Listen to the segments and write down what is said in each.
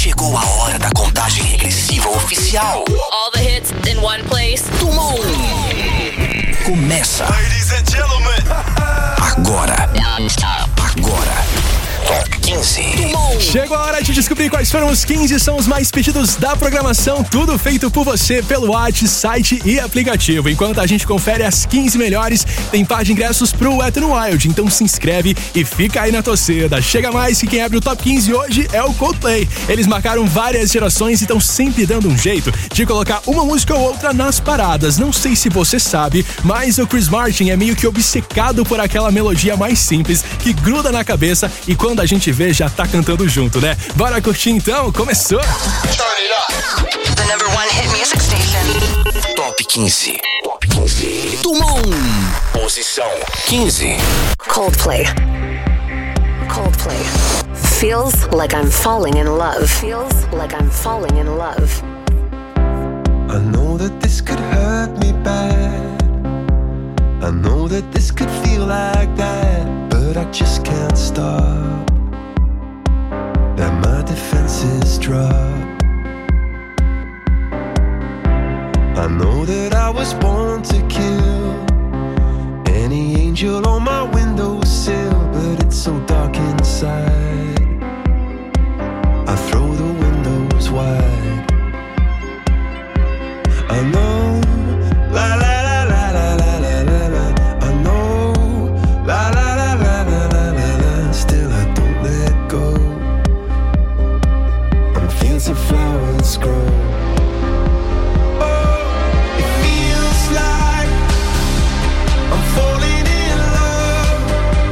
Chegou a hora da contagem regressiva oficial. All the hits in one place. Tumon. Começa. Ladies and gentlemen. Agora. Top 15. Tumon. Chegou a hora de descobrir quais foram os 15 sons mais pedidos da programação. Tudo feito por você pelo WhatsApp, site e aplicativo. Enquanto a gente confere as 15 melhores, tem par de ingressos pro Wet n Wild. Então se inscreve e fica aí na torcida. Chega mais que quem abre o Top 15 hoje é o Coldplay. Eles marcaram várias gerações e estão sempre dando um jeito de colocar uma música ou outra nas paradas. Não sei se você sabe, mas o Chris Martin é meio que obcecado por aquela melodia mais simples que gruda na cabeça e quando a gente vê já tá cantando junto, né? Bora curtir então? Começou! The number one hit music station. Top 15. Top 15. Tumon. Posição 15. Coldplay. Feels like I'm falling in love. I know that this could hurt me bad. I know that this could feel like that, but I just can't stop. That my defenses drop. I know that I was born to kill any angel on my windowsill, but it's so dark inside. I throw the windows wide. I know, la la la la la la la la la. I know, la la la la la la la la. Still I don't let go. And fields of flowers grow. Oh, it feels like I'm falling in love.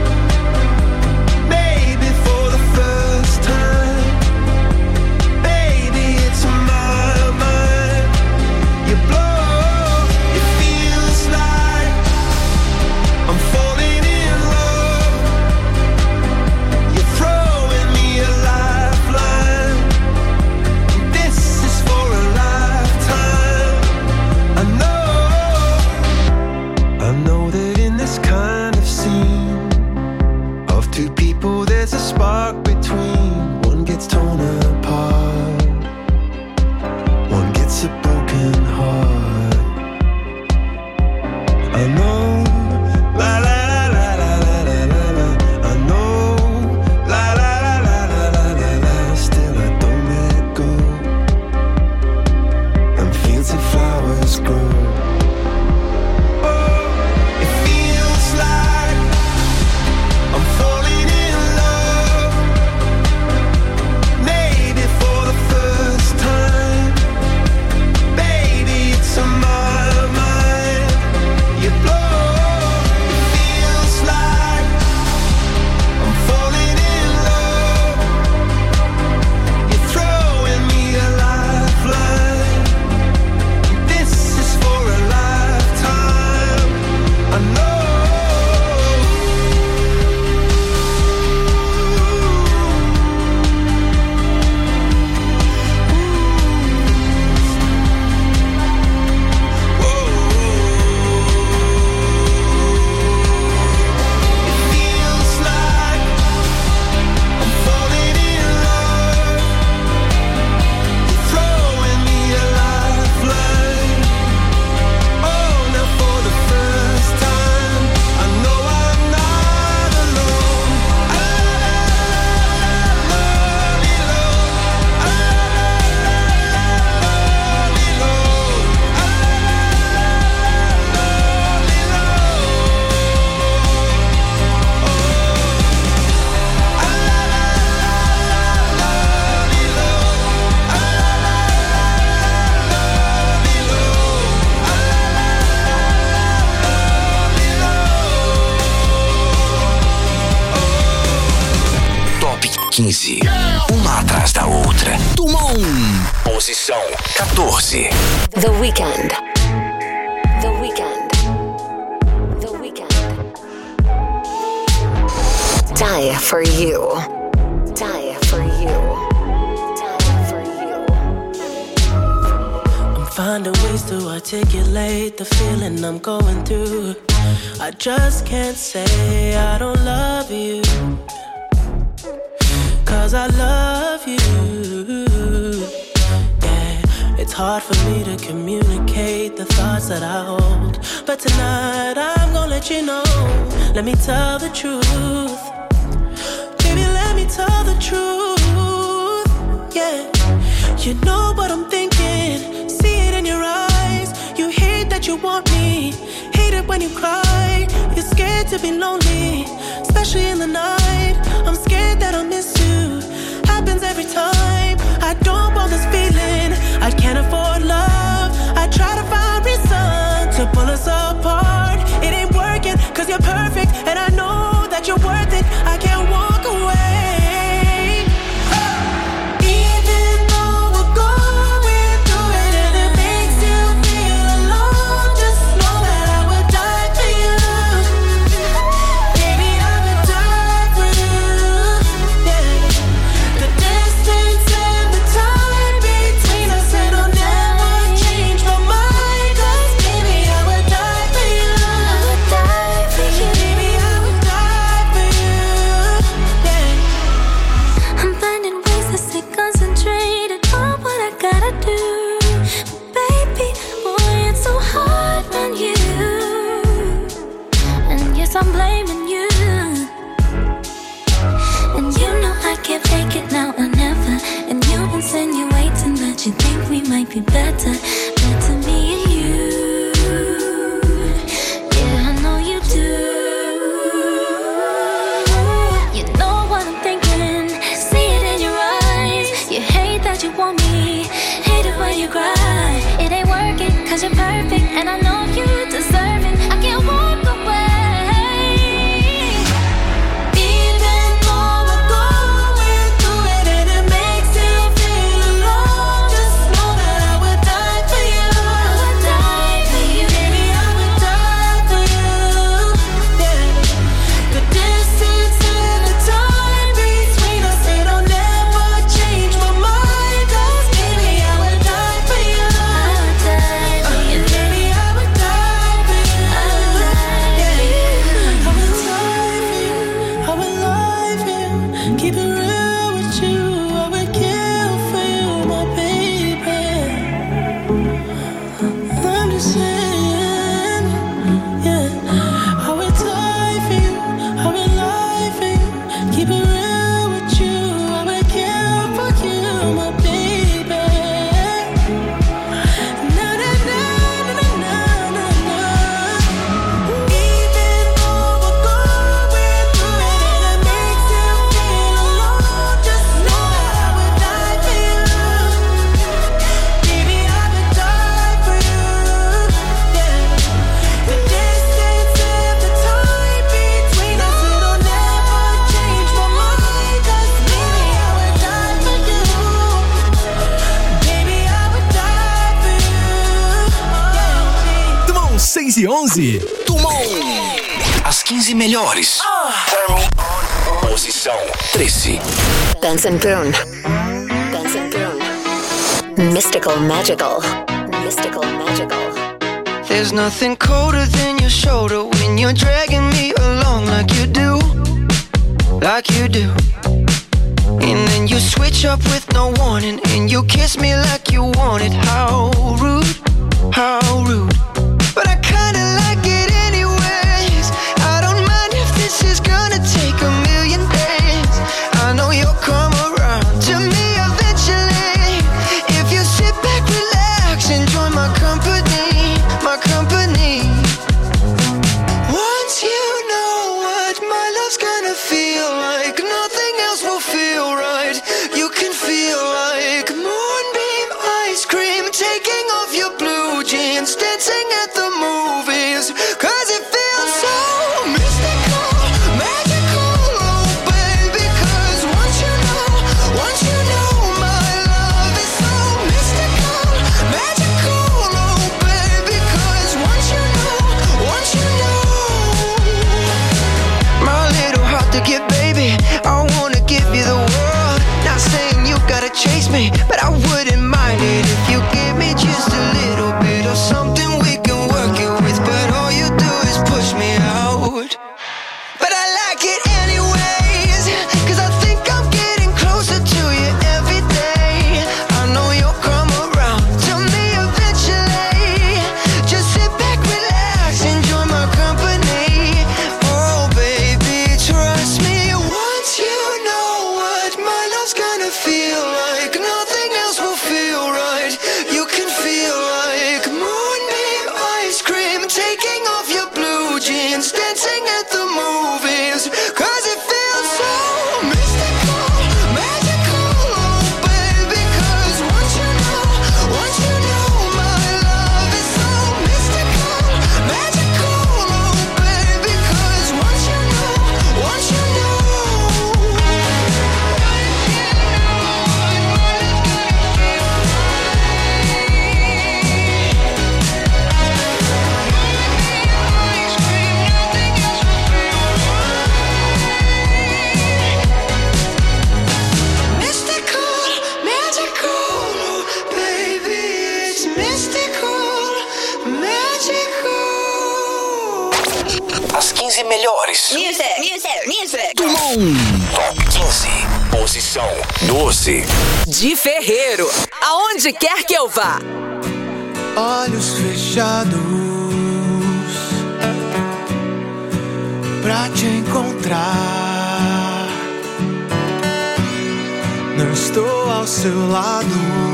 Maybe for the first time. Baby, it's my mind. You blow. It feels like I'm falling in love. You're throwing me a lifeline. This is for a lifetime. I know that in this kind of scene of two people there's a spark between. One gets torn apart, one gets a broken heart. I know, la la la la la la la la la. I know, la la la la la la la la. Still I don't let go. And fields of flowers grow. Oh, it feels like I'm falling in love. Maybe for the first time. Baby, it's on my mind. You blow. It feels like I'm falling in love. You're throwing me a lifeline. This is for a lifetime. I know. It feels like I'm falling in love. You're throwing me a lifeline. Oh, now for the first time, I know I'm not alone. Top 15. Uma atrás da outra. Tumon. Posição 14. The Weeknd. Die for you. I'm finding ways to articulate the feeling I'm going through. I just can't say I don't love you, 'cause I love you. hard for me to communicate the thoughts that I hold. But tonight I'm gonna let you know. Let me tell the truth. Baby, let me tell the truth. Yeah. You know what I'm thinking. See it in your eyes. You hate that you want me. Hate it when you cry. You're scared to be lonely, especially in the night. I'm scared that I'll miss you. Happens every time. I don't want this feeling. I can't afford love. I try to find reason to pull us apart. It ain't working, cause you're perfect, and I know that you're worth it. I can't walk away. I'm blaming you. And you know I can't take it now or never. And you insinuating that you think we might be better. Better me and you. Yeah, I know you do. You know what I'm thinking. See it in your eyes. You hate that you want me. Hate it when you cry. It ain't working, cause you're perfect, and I know you deserve it. I can't walk away. Dumont. As 15 melhores. Posição 13. Benson Boone. Benson Boone. Mystical Magical. Mystical Magical. There's nothing colder than your shoulder when you're dragging me along like you do. Like you do. And then you switch up with no warning, and you kiss me like you want it. How rude, how rude. But I kinda like it anyways. I don't mind if this is gonna take a million days. I know you'll come around to me eventually. If you sit back, relax, and join my company, my company. Once you know what my love's gonna feel like, nothing else will feel right. You can feel like moonbeam ice cream, taking off your blue jeans, dancing at the movies, 'cause it feels so mystical, magical, oh baby. 'Cause once you know my love is so mystical, magical, oh baby. 'Cause once you know my little heart to give, baby, I wanna give you the world. Not saying you gotta chase 15 melhores. Music. Tumon. Top 15. Posição 12. De Ferreiro, aonde quer que eu vá. Olhos fechados pra te encontrar. Não estou ao seu lado,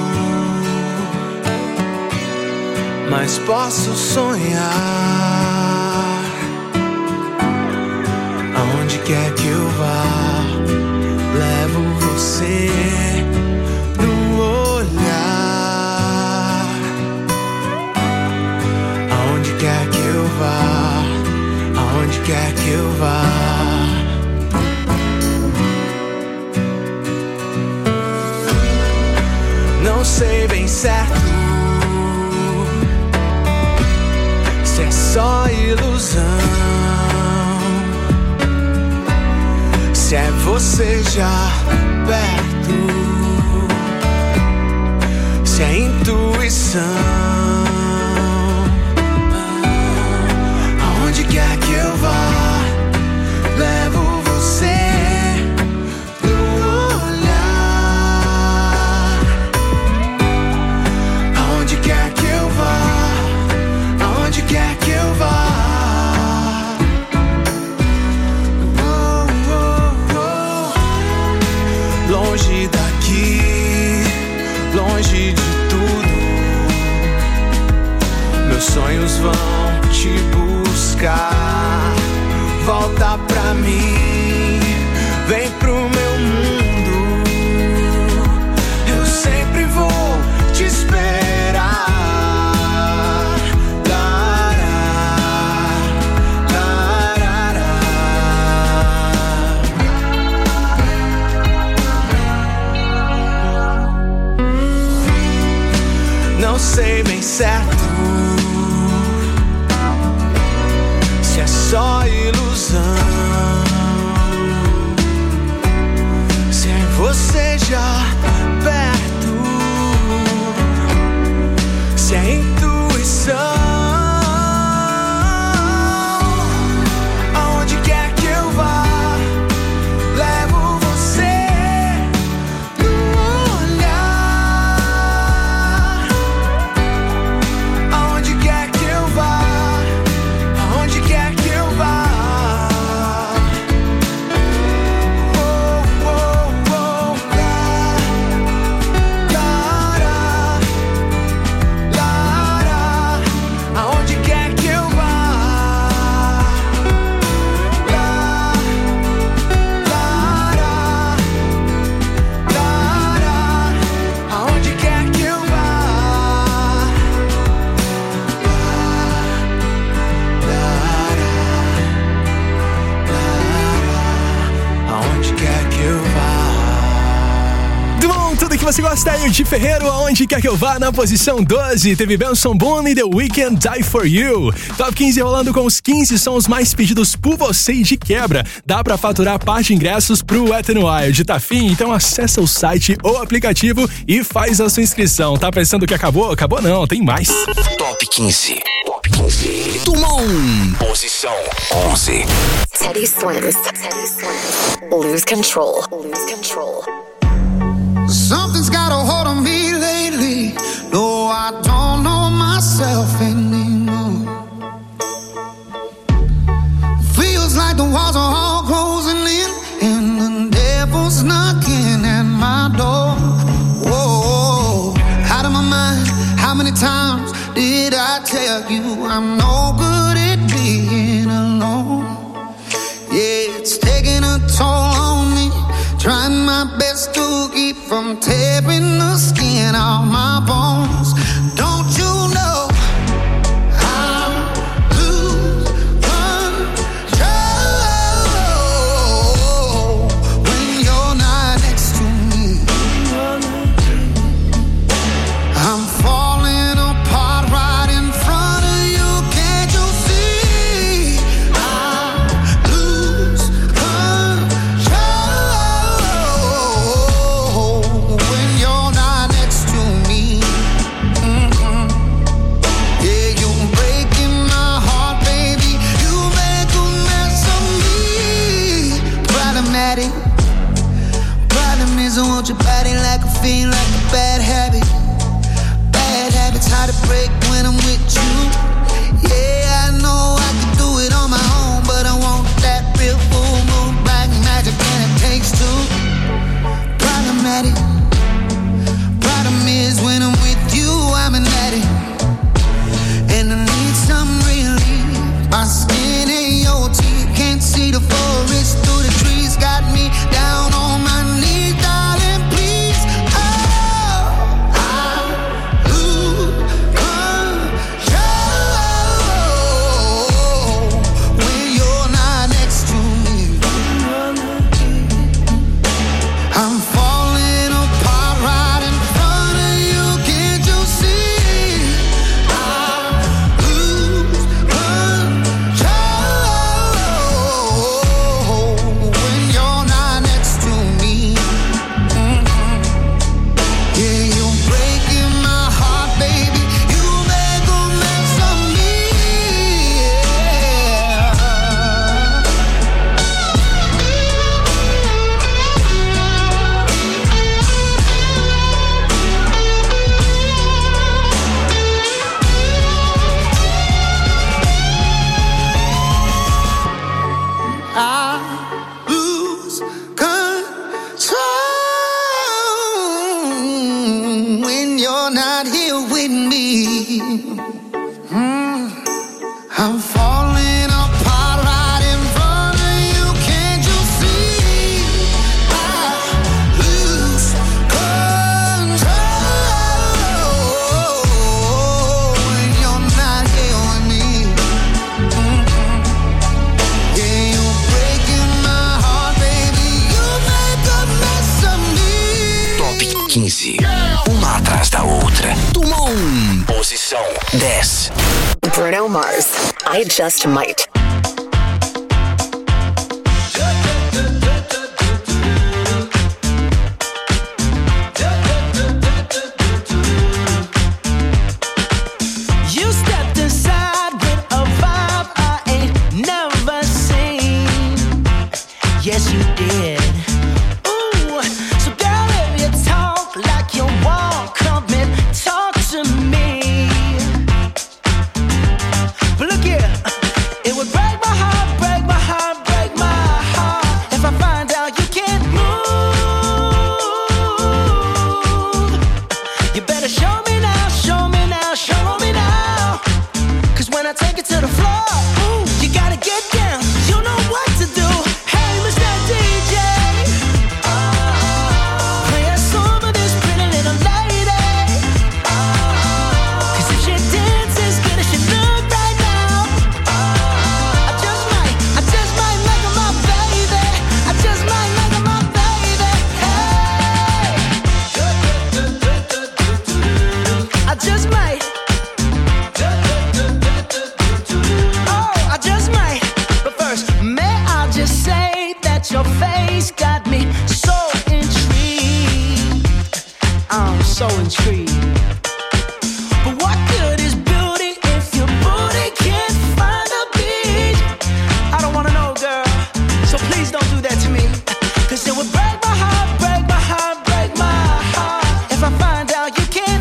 mas posso sonhar. Aonde quer que eu vá, levo você no olhar. Aonde quer que eu vá, aonde quer que eu vá. Não sei bem certo se é só ilusão, se é você já perto, se é intuição. Aonde quer que eu vá, levo você no olhar. Aonde quer que eu vá, aonde quer que eu vá. Longe daqui, longe de tudo, meus sonhos vão te buscar. Volta pra mim, vem pro meu mundo, eu sempre vou te esperar. Não sei bem certo se é só ilusão, se é você já perto, se é intuição. Aonde quer que eu vá, levo você no olhar. Aonde quer que eu vá, aonde quer que eu vá. Oh, oh, oh, aonde quer que eu vá. Aonde quer que eu vá. Aonde quer que eu vá. Bom, tudo que você gosta aí de Ferreiro, aonde quer que eu vá, na posição 12. Teve Benson Boone e The Weeknd, Die For You. Top 15 rolando com os 15 sons mais pedidos por você e de quebra. Dá pra faturar parte de ingressos pro Wet n Wild. Tá afim? Então acessa o site ou aplicativo e faz a sua inscrição. Tá pensando que acabou? Acabou não, tem mais. Top 15. Top 15. Tumon. Posição 11. Teddy Swims. Lose control. Something's got a hold on me lately. No, I don't know myself anymore. Feels like the walls are all closing in and the devil's knocking at my door. Whoa, out of my mind. How many times did I tell you I'm no good at being alone? Yeah, it's taking a toll on me. Trying my best to keep from tearing the skin off my bones. Don't you know I lose control when you're not next to me? I'm falling apart right in front of you. Can't you see? I lose control when you're not next to me. want your body like a fiend, like a bad habit. Bad habits hard to break when I'm with you. Yeah, I know I can do it on my own, but I want that real full moon, black magic, and it takes two. Problematic. Problem is when I'm with you, I'm an addict, and I need some relief. My skin ain't your teeth, can't see the forest through the trees. Got me down on my knees, darling, please. Oh, I lose control when you're not next to me. I'm falling apart right in front of you, can't you see? I lose control when you're not next to me. Yeah, you're breaking my heart, baby. You make a mess of me. I lose control when you're not here with me. I'm falling apart right in front of you, can't you see? I lose control when you're not here with me. Yeah, you're breaking my heart, baby. You make a mess of me. Top 15. Uma atrás da outra. Tumon. Posição 10. Bruno Mars, I Just Might. You stepped inside with a vibe I ain't never seen. Yes, you did. Ooh, so girl, if you talk like you want, come and talk to me. But look here, it would break my heart, break my heart, break my heart if I find out you can't move. You better show me now, show me now, show me now. 'Cause when I take it to the floor, ooh, you gotta get down. You know what to do. Hey, Mr. DJ, play a song for this pretty little lady. 'Cause if she dances good as she look right now, I just might make her my baby. I just might make her my baby. Hey, I just might. Oh, I just might. But first, may I just say that your face got me so intrigued. I'm so intrigued. But what good is beauty if your booty can't find a beat? I don't wanna know, girl. So please don't do that to me. 'Cause it would break my heart, break my heart, break my heart if I find out you can't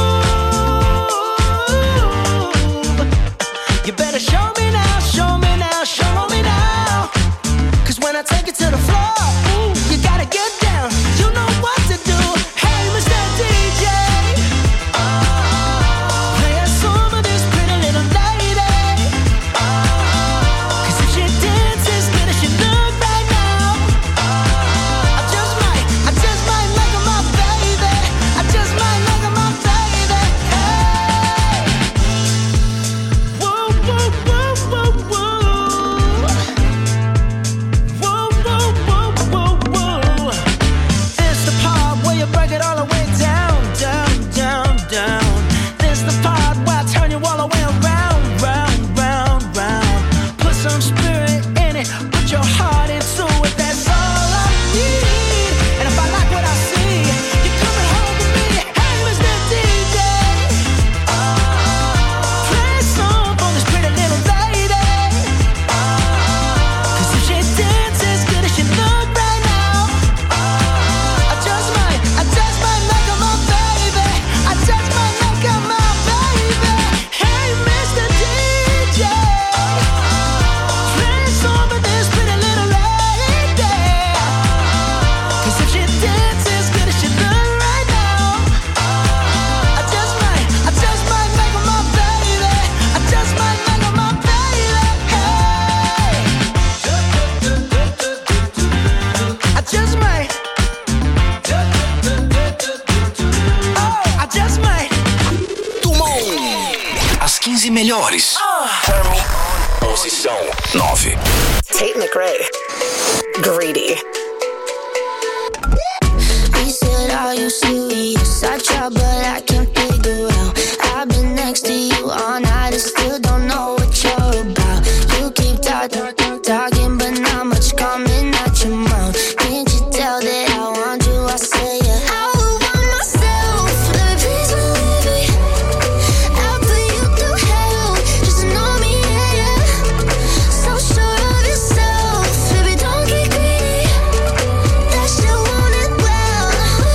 move. You better show me now, show me now, show me now. 'Cause when I take it to the floor, ooh, you gotta get down. You know what to do. Hey, Mr. DJ, 15 melhores. Turn me on. Posição 9. Tate McRae, Greedy. He said, are you serious? I try, but I can't figure out. I've been next to you all night and still don't know what you're about. You keep talking, but not much coming out your mouth. Can't you tell that I want you? I say yeah. I would want myself. Let me please believe me. I'll put you through hell just to know me, yeah, yeah. So sure of yourself, baby, don't get greedy. That shit want it well,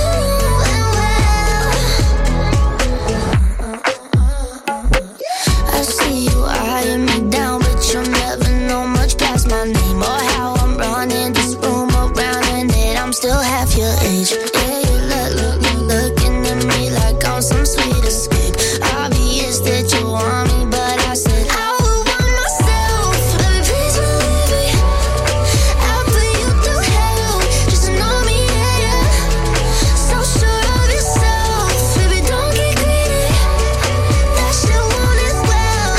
I see you eyeing me down, but you'll never know much past my name or how I'm running this room around and that I'm still half your age. Yeah, you looking at me like I'm some sweet escape. Obvious that you want me, but I said I would want myself. Let me please believe me. I'll put you through hell just to know me, yeah, yeah. So sure of yourself, baby, don't get greedy. That shit want it well.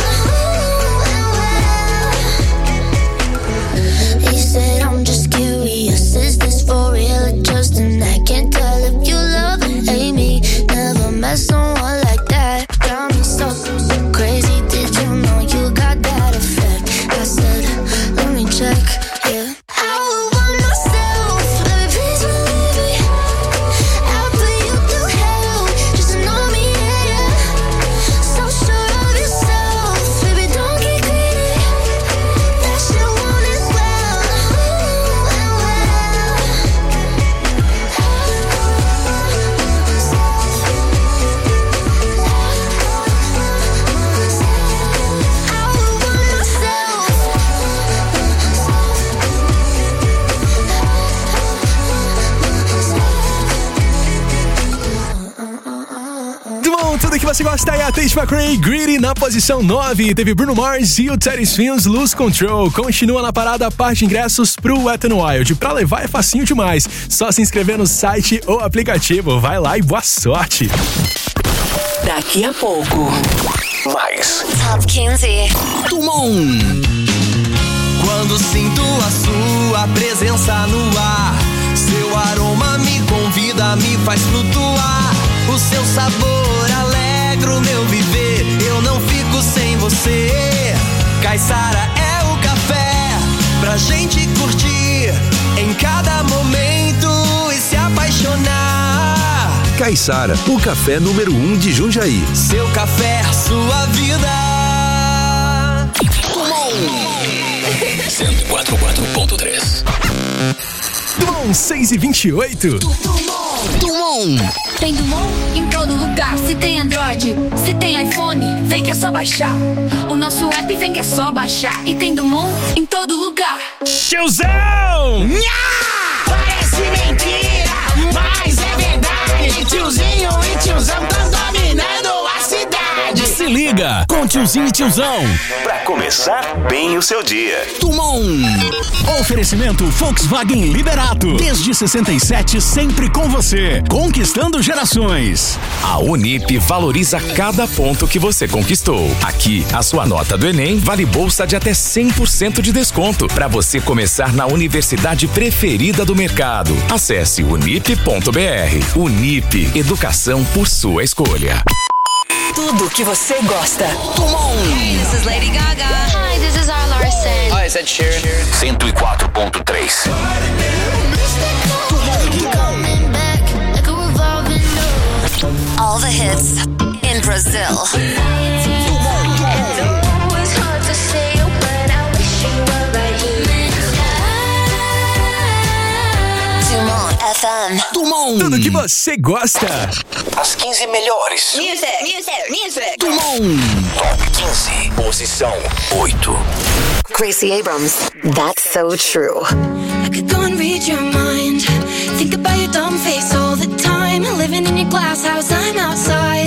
He said, I'm just curious, is this for real or just an act? Can't tell if you love or hate me. Never met someone like that. Got me so crazy, did you know you got that effect? I said, let me check, yeah. I would want myself, let me please believe me. I'll put you through hell just to know me, yeah, yeah. So sure of yourself, baby, don't get greedy. That shit want it well. I would want myself. Bom, tudo que você gosta é a Tate McRae, Greedy na posição 9. Teve Bruno Mars e o Teddy Swims, Lose Control. Continua na parada a parte de ingressos pro Wet n Wild. Pra levar é facinho demais. Só se inscrever no site ou aplicativo. Vai lá e boa sorte. Daqui a pouco. Mais. Top 15. Dumont. Quando sinto a sua presença no ar, seu aroma me convida, me faz flutuar. O seu sabor alegra o meu viver, eu não fico sem você. Caiçara é o café pra gente curtir em cada momento e se apaixonar. Caiçara, o café número 1 de Jundiaí. Seu café, sua vida. 104.3. Dumont, 6h28. Dumont. Tem Dumont em todo lugar. Se tem Android, se tem iPhone, vem que é só baixar. O nosso app vem que é só baixar. E tem Dumont em todo lugar. Tiozão! Parece mentira, mas é verdade. Tiozinho e tiozão tão dominando a cidade. Se liga com Tiozinho e Tiozão. Pra começar bem o seu dia. Dumont. Oferecimento Volkswagen Liberato. Desde 67, sempre com você. Conquistando gerações. A Unip valoriza cada ponto que você conquistou. Aqui, a sua nota do Enem vale bolsa de até 100% de desconto para você começar na universidade preferida do mercado. Acesse unip.br. Unip, educação por sua escolha. Tudo que você gosta. Hey, this is Lady Gaga. Hi, this is R. Larson. Hi, is Ed Sheeran. 104.3. All the hits in Brazil. Dumont FM. Dumont. Tudo que você gosta. As 15 melhores. Music. Dumont. Top 15. Posição 8. Gracie Abrams, That's So True. I could go and read your mind. Think about your dumb face all the time. Living in your glass house, I'm outside.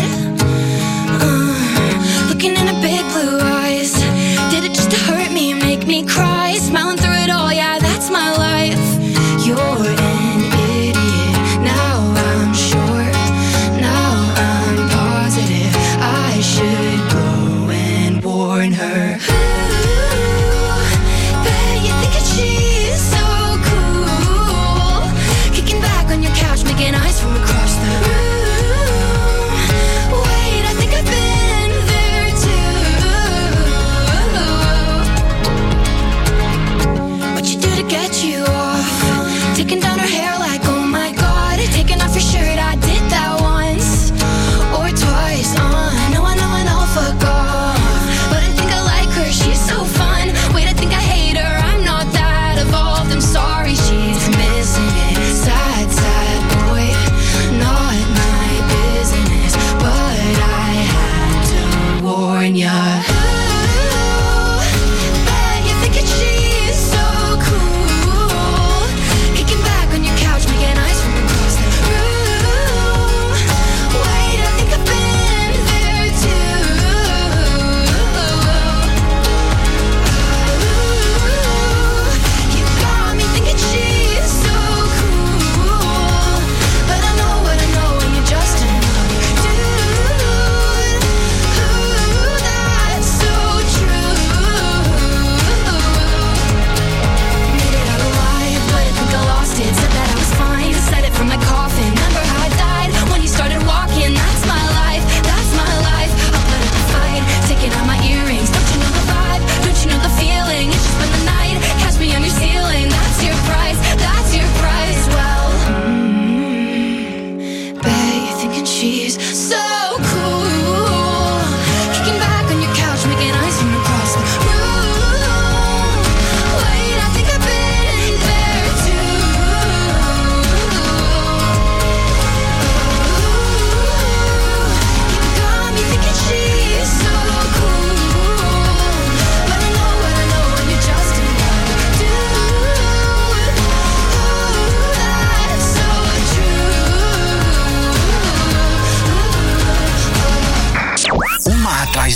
Looking in her big blue eyes. Did it just to hurt me, make me cry? Smiling through it all, yeah, that's my life. You're an idiot. Now I'm sure. Now I'm positive. I should go and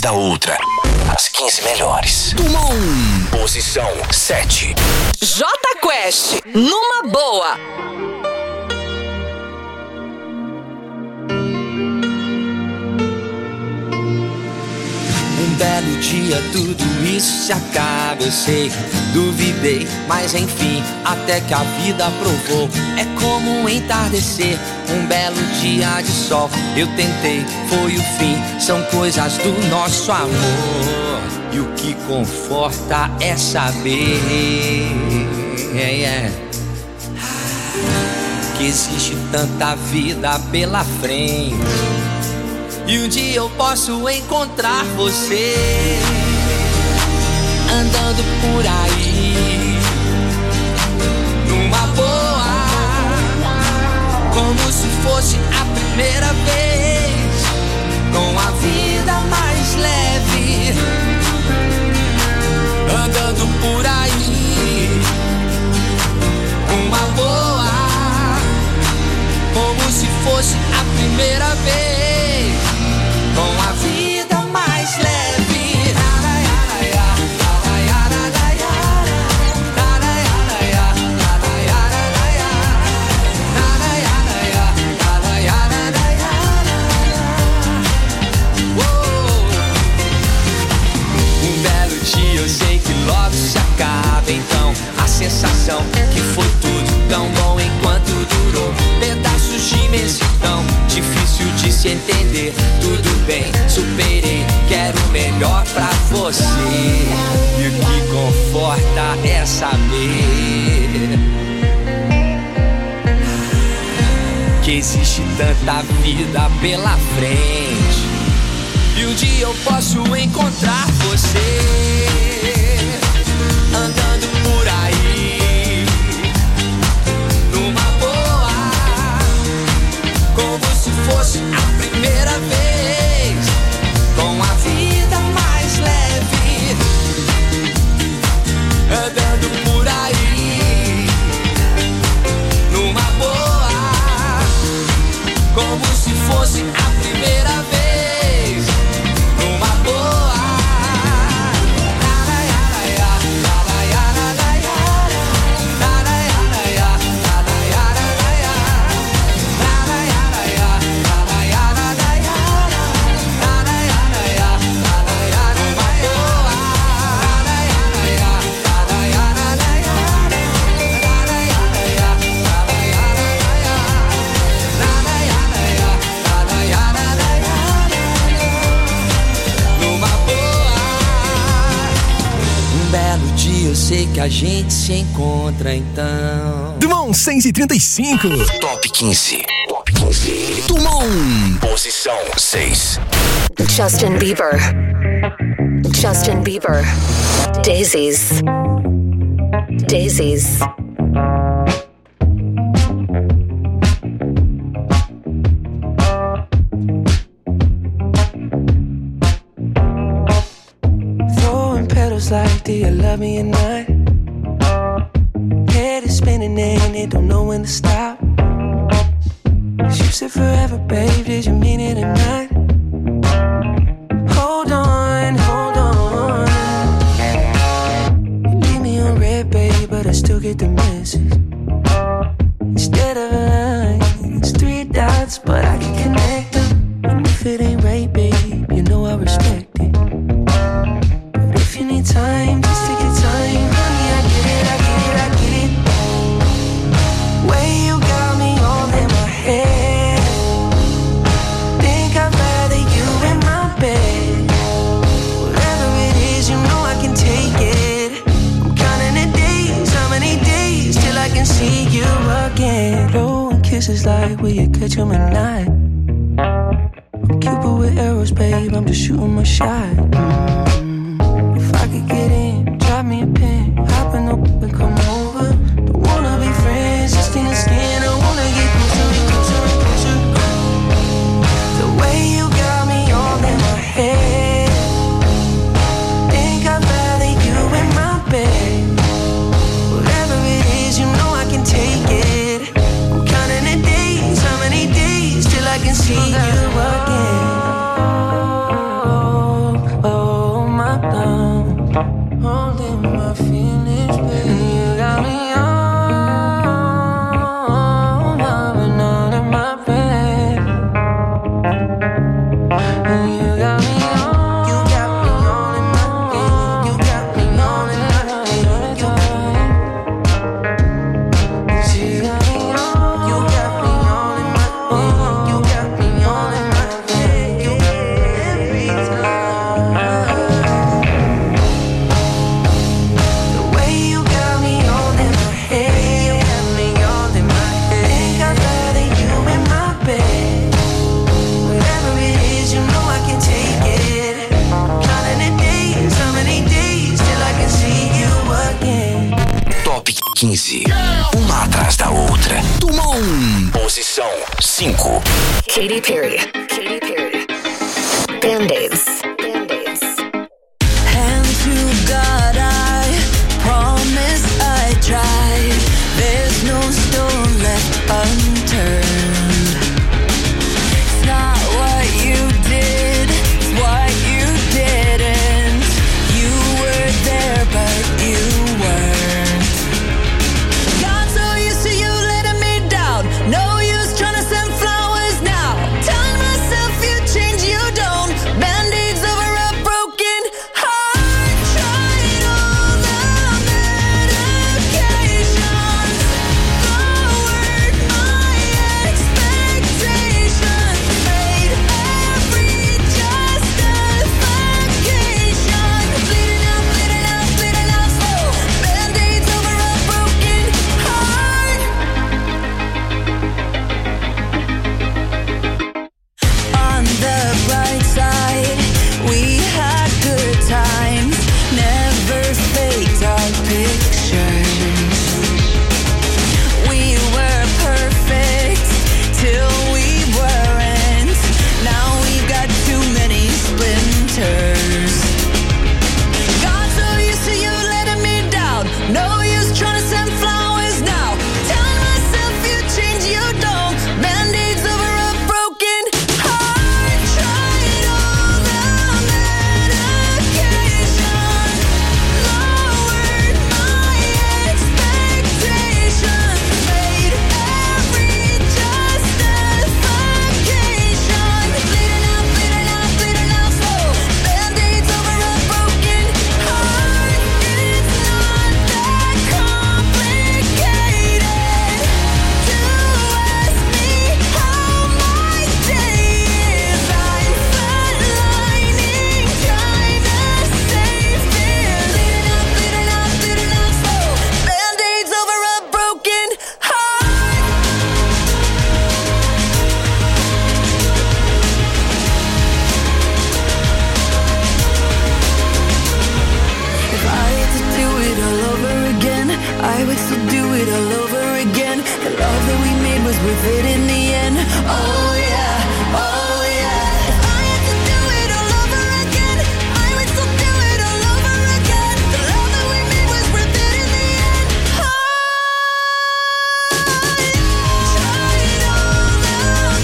da outra. As 15 melhores. Dumont. Posição 7. Jota Quest, numa boa. Um belo dia tudo isso se acaba, eu sei. Duvidei, mas enfim, até que a vida provou. É como um entardecer, um belo dia de sol. Eu tentei, foi o fim, são coisas do nosso amor. E o que conforta é saber que existe tanta vida pela frente. E um dia eu posso encontrar você andando por aí numa boa, como se fosse a primeira vez, com a vida mais leve, andando por aí numa boa, como se fosse a primeira vez, com a vida mais leve. Um belo dia eu sei que logo se acaba, então a sensação que foi tudo tão bom enquanto durou. Pedaços de imensidão, difícil de se entender. Tudo bem, superei, quero o melhor pra você. E o que conforta é saber que existe tanta vida pela frente. E um dia eu posso encontrar você andando por aí numa boa, como se fosse a primeira vez, com a vida mais leve, andando por aí numa boa, como se fosse a primeira vez, numa boa. Eu sei que a gente se encontra então. Dumont 635. Top 15. Top 15. Dumont. Posição 6. Justin Bieber. Justin Bieber. Daisies. Daisies. Like, do you love me or not? Head is spinning and it don't know when to stop. You said forever, babe, did you mean it or not? Hold on, hold on. You leave me on red, babe, but I still get the message. Instead of a line, it's 3 dots, but I can connect them. And if it ain't right, babe, you know I respect it. If you need time, just take your time. Honey, I get it, I get it, I get it. Way you got me all in my head. Think I'd rather you in my bed. Whatever it is, you know I can take it. I'm counting the days, how many days till I can see you again. Blowing kisses like, will you catch them at night? I'm Cupid with arrows, babe, I'm just shooting my shot. If I could get in, drop me a pin, hop in the whip and come over. Don't wanna be friends, just in the skin. I wanna get closer and closer and closer. The way you got me all in my head. Think I'd rather you in my bed. Whatever it is, you know I can take it. I'm counting the days, how many days till I can see you again. 15. Uma atrás da outra. Tumon. Posição 5. Katy Perry. Band-Aids. Hand to God, I promise I tried. There's no stone left unturned. It's not what you did, it's what you didn't. You were there, but you weren't. Got so used to you letting me down. No use trying to send flowers now. Telling myself you change, you don't. Band-Aids over a broken heart. Tried all the medications. Lowered my expectations. Made every justification. Bleeding out slow. Band-Aids over a broken heart. On the bright side, we had good times. Never faked our pictures. We were perfect till we weren't. Now we've got too many splinters. Got so used to you letting me down. No use trying to send flowers now. Telling myself you change, you don't. Band-Aids over a broken heart. Tried all the medication. Lowered my expectations. Made every justification. Bleeding out slow. Band-Aids over a broken heart. It's not that complicated to ask me how my day is. I flatlining, trying to save fear. Bleeding out slow. Band-Aids over a broken heart. If I had to do it all over again, I would still do it all over again. The love that we made was worth it in the end. Oh yeah, oh yeah. If I had to do it all over again, I would still do it all over again. The love that we made was worth it in the end. Oh yeah. Tried all the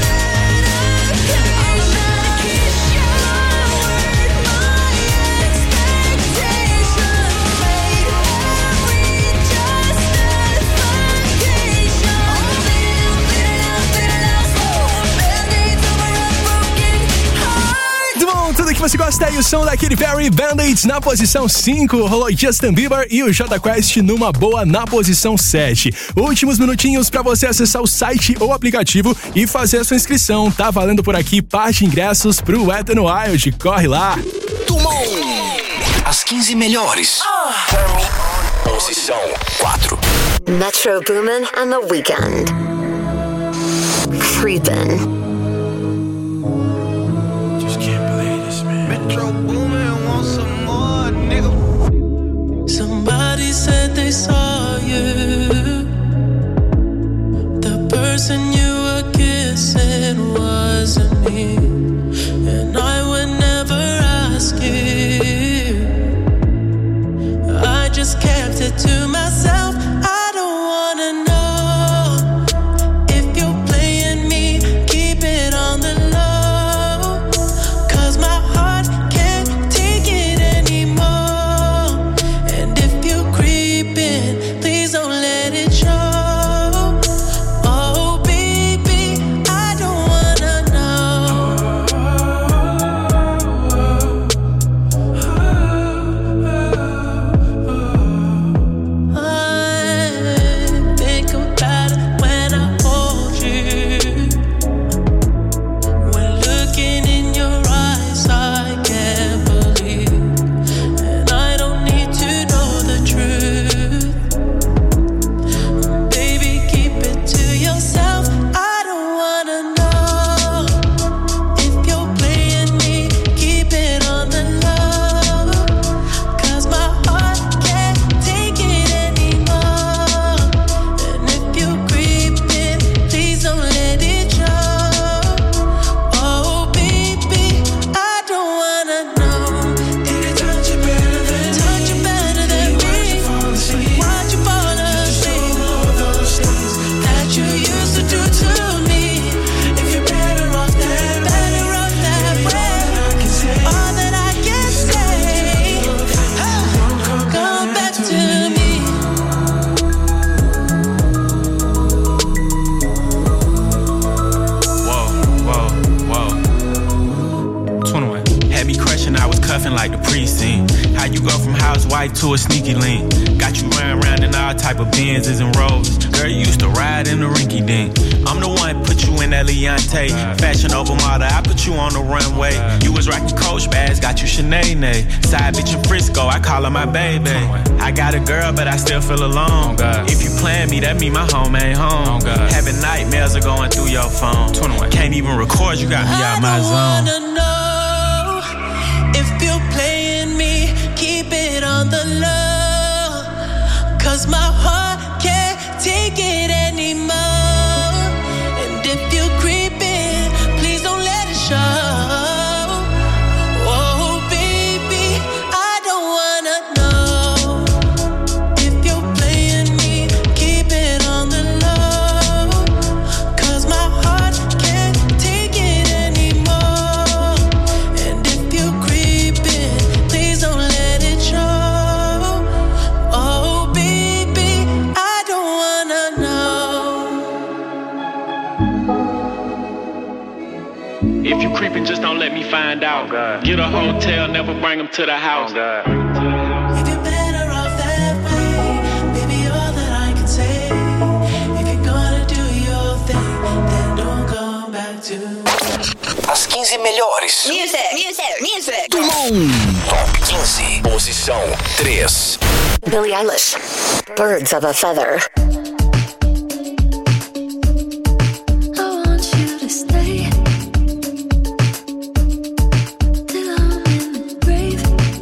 medication. Lowered my expectations. Made every justification. Bleeding out slow. Band-Aids over a broken heart. Muito bom, tudo que você gosta aí, o som da Katy Perry, Band-Aids na posição 5, rolou Justin Bieber e o Jota Quest numa boa na posição 7. Últimos minutinhos pra você acessar o site ou aplicativo e fazer a sua inscrição. Tá valendo por aqui par de ingressos pro Ethan Wild, corre lá. Tumon. As 15 melhores. Posição 4. Metro Boomin and The Weeknd. Creepin'. Metro Boomin wants some more, nigga. Somebody said they saw you. The person you were kissing wasn't me, and I would never ask you. I just kept it to myself. I don't wanna know if you're playing me. Keep it on the low, 'cause my heart can't take it anymore. And if you creeping, please don't let it show. Oh baby, I don't wanna know. like the precinct. How you go from housewife to a sneaky link? Got you running around in all type of Benzes and Rolls. Girl, you used to ride in the rinky dink. I'm the one put you in that Leontay. Fashion over model, I put you on the runway. You was rocking Coach bags, got you Sinead. Side bitch in Frisco, I call her my baby. I got a girl, but I still feel alone. If you plan me, that mean my home ain't home. Having nightmares are going through your phone. Can't even record, you got me out my zone. I wanna know if you're playing me, keep it on the low. Cause my heart can't take it anymore. And if you're creeping, please don't let it show. Oh baby, I don't wanna know if you're playing me, keep it on the low. Cause my heart can't take it anymore. And if you're creeping, please don't let it show. Oh baby, I don't wanna know. If you creeping, just don't let me find out. Get a hotel, never bring them to the house. If you're better off that way, baby, all that I can say. If you're gonna do your thing, then don't come back to me. As 15 melhores. Music. Do mundo. Top 15. Posição 3. Billie Eilish, Birds of a Feather. I want you to stay till I'm in the grave,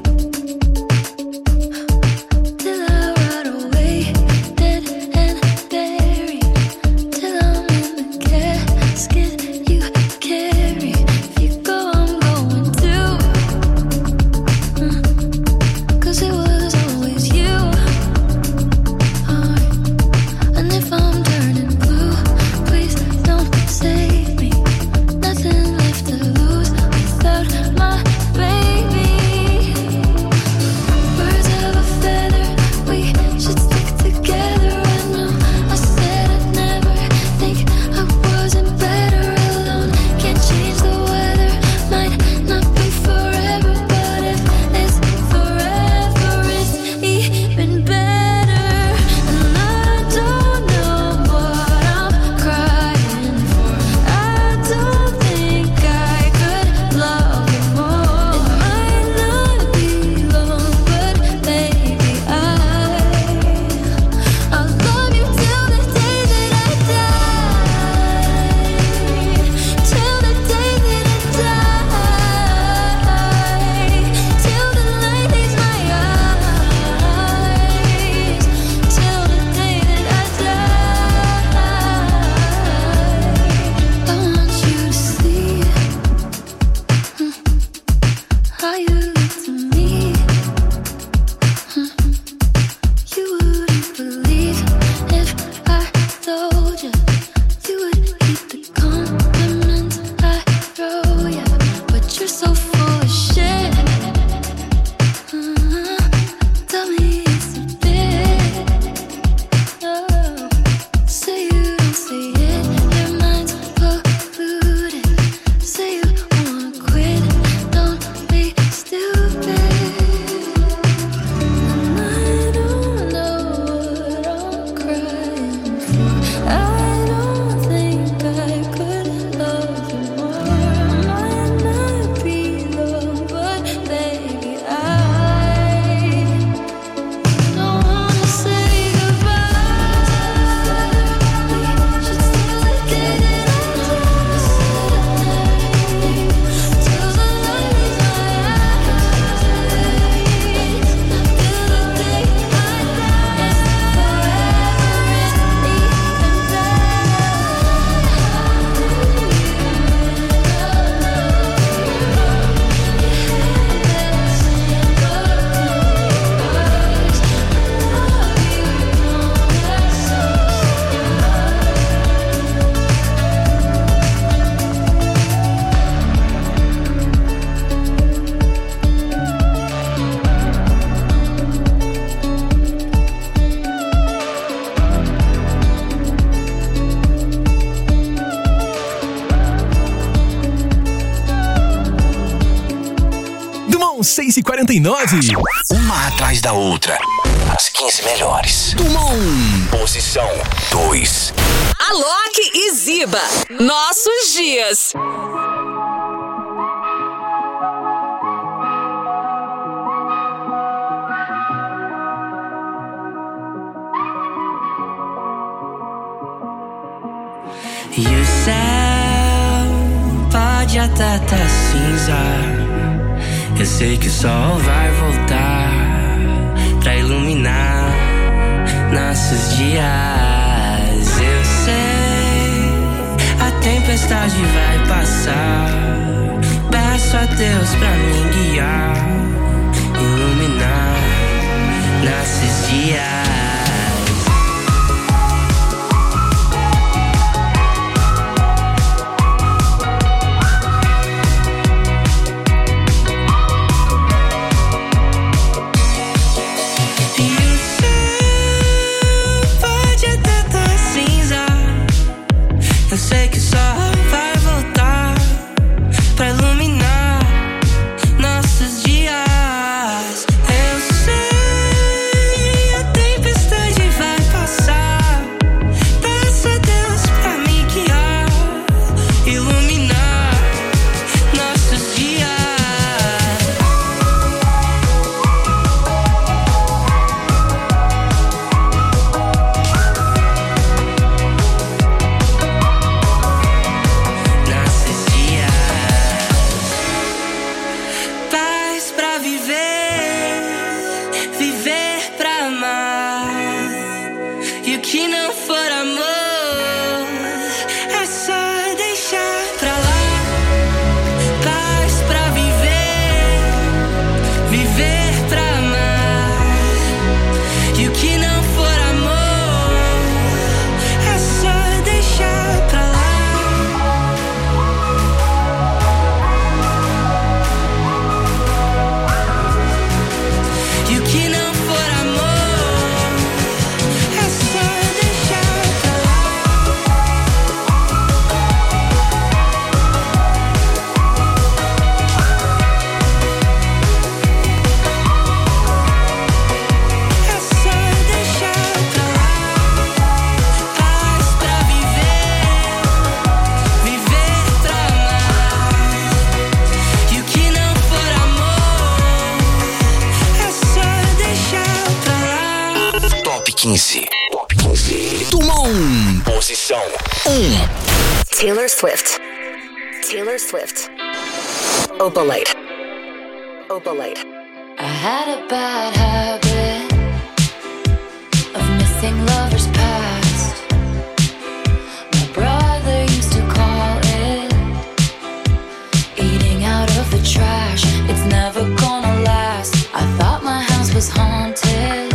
till I rot away, dead and buried, till I'm in the casket you carry. If you go, I'm going too. 'Cause it was always you. 6h49. Uma atrás da outra. As 15 melhores. Turma 1. Posição 2. Alok e Ziba. Nossos dias. E o céu pode até tá cinza. Eu sei que o sol vai voltar pra iluminar nossos dias. Eu sei, a tempestade vai passar. Peço a Deus pra me guiar, iluminar nossos dias. Eu sei que só vai voltar pra iluminar nossos dias. Eu sei, a tempestade vai passar. Peço a Deus pra me guiar, iluminar nossos dias. Top 15. Turma 1. Posição 1. Taylor Swift. Opalite. I had a bad habit of missing lovers past. My brother used to call it eating out of the trash. It's never gonna last. I thought my house was haunted.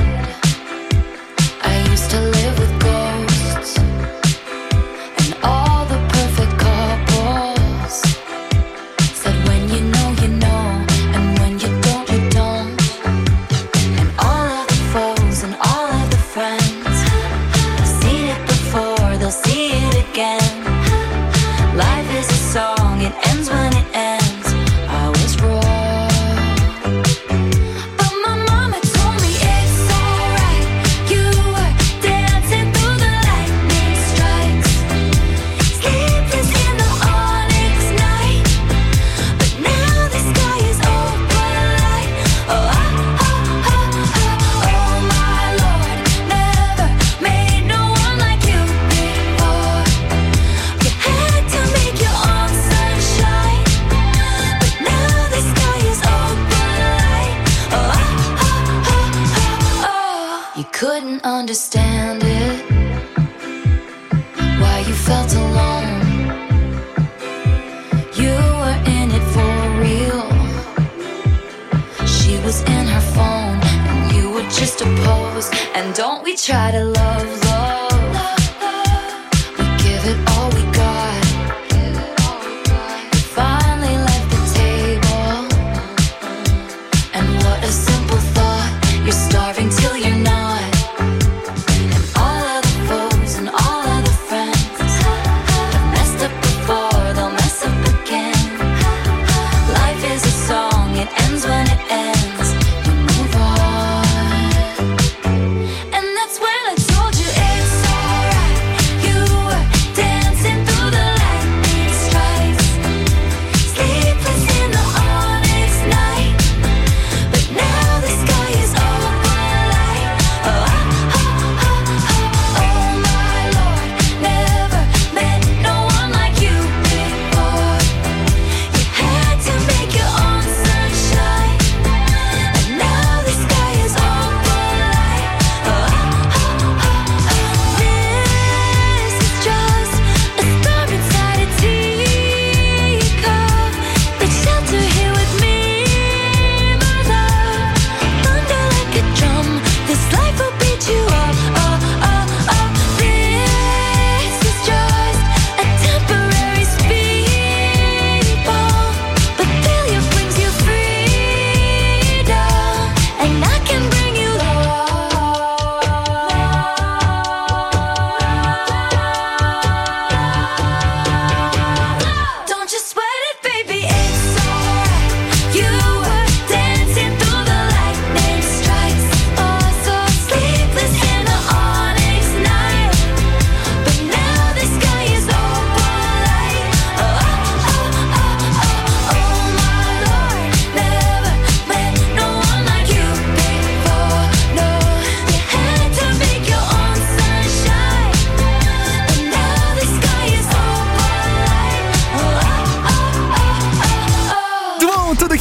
I used to live with ghosts and all the perfect couples said when you know, you know, and when you don't, you don't. And all of the foes and all of the friends have seen it before, they'll see it again. Life is a song, it ends when it ends. I was wrong. Couldn't understand it, why you felt alone. You were in it for real. She was in her phone and you were just a pose. And don't we try to love, we give it all we got. We finally left the table, and what a simple thought. You're starving till you're not. It ends when it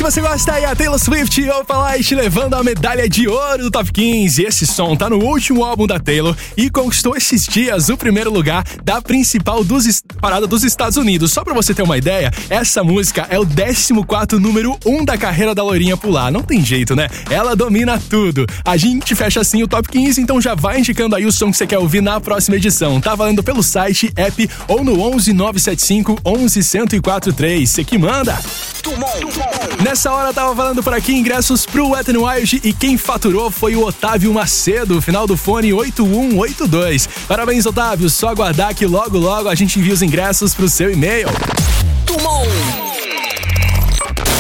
você gosta aí, a Taylor Swift e Opalite levando a medalha de ouro do Top 15. Esse som tá no último álbum da Taylor e conquistou esses dias o primeiro lugar da principal parada dos Estados Unidos. Só pra você ter uma ideia, essa música é o 14º número 1 da carreira da loirinha por lá. Não tem jeito, né? Ela domina tudo. A gente fecha assim o Top 15, então já vai indicando aí o som que você quer ouvir na próxima edição. Tá valendo pelo site, app ou no 11 975 11 1043. Você que manda. Nessa hora tava falando por aqui ingressos pro Wet n Wild e quem faturou foi o Otávio Macedo, final do fone 8182. Parabéns, Otávio, só aguardar que logo a gente envia os ingressos pro seu e-mail. Tumon.